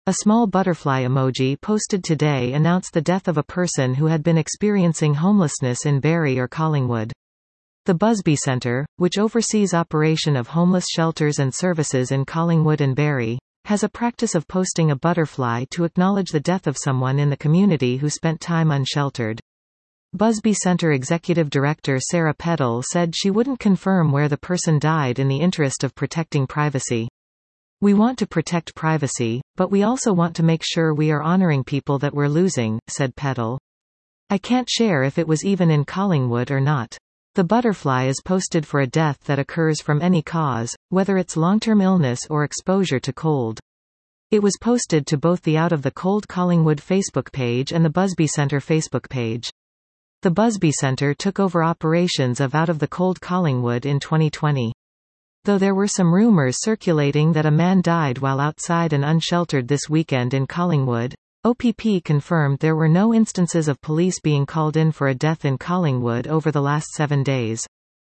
A small butterfly emoji posted today announced the death of a person who had been experiencing homelessness in Barrie or Collingwood. The Busby Centre, which oversees operation of homeless shelters and services in Collingwood and Barrie, has a practice of posting a butterfly to acknowledge the death of someone in the community who spent time unsheltered. Busby Centre Executive Director Sarah Peddle said she wouldn't confirm where the person died in the interest of protecting privacy. "We want to protect privacy, but we also want to make sure we are honouring people that we're losing," said Peddle. "I can't share if it was even in Collingwood or not. The butterfly is posted for a death that occurs from any cause, whether it's long-term illness or exposure to cold." It was posted to both the Out of the Cold Collingwood Facebook page and the Busby Centre Facebook page. The Busby Centre took over operations of Out of the Cold Collingwood in 2020. Though there were some rumours circulating that a man died while outside and unsheltered this weekend in Collingwood, OPP confirmed there were no instances of police being called in for a death in Collingwood over the last 7 days.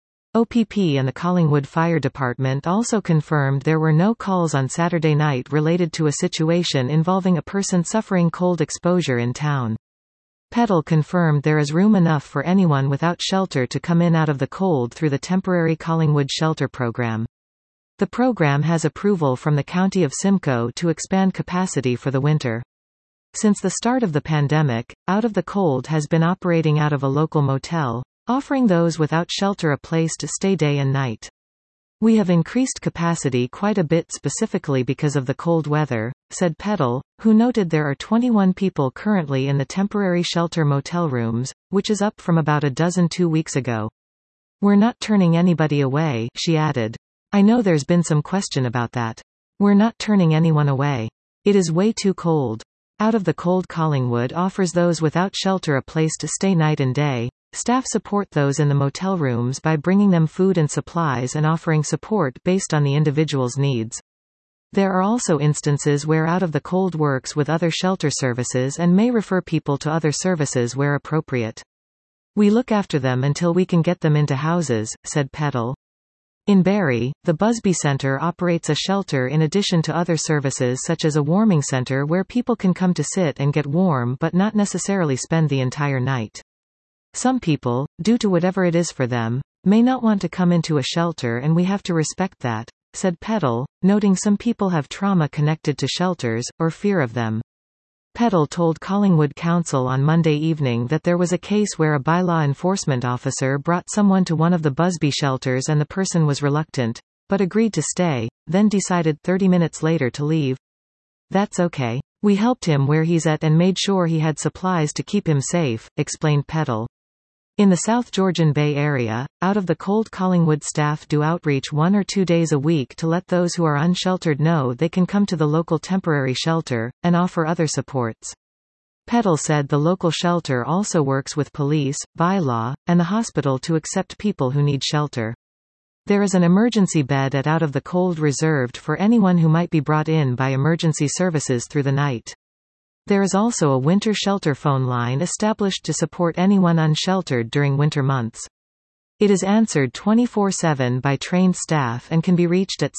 OPP and the Collingwood Fire Department also confirmed there were no calls on Saturday night related to a situation involving a person suffering cold exposure in town. Peddle confirmed there is room enough for anyone without shelter to come in out of the cold through the temporary Collingwood Shelter Programme. The program has approval from the County of Simcoe to expand capacity for the winter. Since the start of the pandemic, Out of the Cold has been operating out of a local motel, offering those without shelter a place to stay day and night. "We have increased capacity quite a bit specifically because of the cold weather," said Peddle, who noted there are 21 people currently in the temporary shelter motel rooms, which is up from about a dozen 2 weeks ago. "We're not turning anybody away," she added. "I know there's been some question about that. We're not turning anyone away. It is way too cold." Out of the Cold Collingwood offers those without shelter a place to stay night and day. Staff support those in the motel rooms by bringing them food and supplies and offering support based on the individual's needs. There are also instances where Out of the Cold works with other shelter services and may refer people to other services where appropriate. "We look after them until we can get them into houses," said Peddle. In Barrie, the Busby Centre operates a shelter in addition to other services such as a warming centre where people can come to sit and get warm but not necessarily spend the entire night. "Some people, due to whatever it is for them, may not want to come into a shelter and we have to respect that," said Peddle, noting some people have trauma connected to shelters, or fear of them. Peddle told Collingwood Council on Monday evening that there was a case where a bylaw enforcement officer brought someone to one of the Busby shelters and the person was reluctant, but agreed to stay, then decided 30 minutes later to leave. "That's okay. We helped him where he's at and made sure he had supplies to keep him safe," explained Peddle. In the South Georgian Bay Area, Out of the Cold Collingwood staff do outreach 1 or 2 days a week to let those who are unsheltered know they can come to the local temporary shelter, and offer other supports. Peddle said the local shelter also works with police, bylaw, and the hospital to accept people who need shelter. There is an emergency bed at Out of the Cold reserved for anyone who might be brought in by emergency services through the night. There is also a winter shelter phone line established to support anyone unsheltered during winter months. It is answered 24/7 by trained staff and can be reached at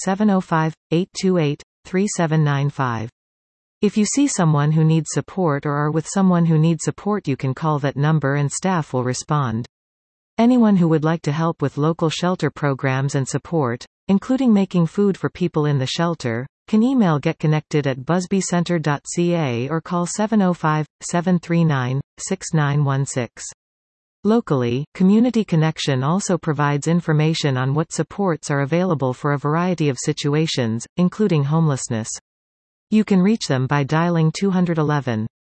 705-828-3795. If you see someone who needs support or are with someone who needs support, you can call that number and staff will respond. Anyone who would like to help with local shelter programs and support, including making food for people in the shelter, can email getconnected@busbycentre.ca or call 705-739-6916. Locally, Community Connection also provides information on what supports are available for a variety of situations, including homelessness. You can reach them by dialing 211.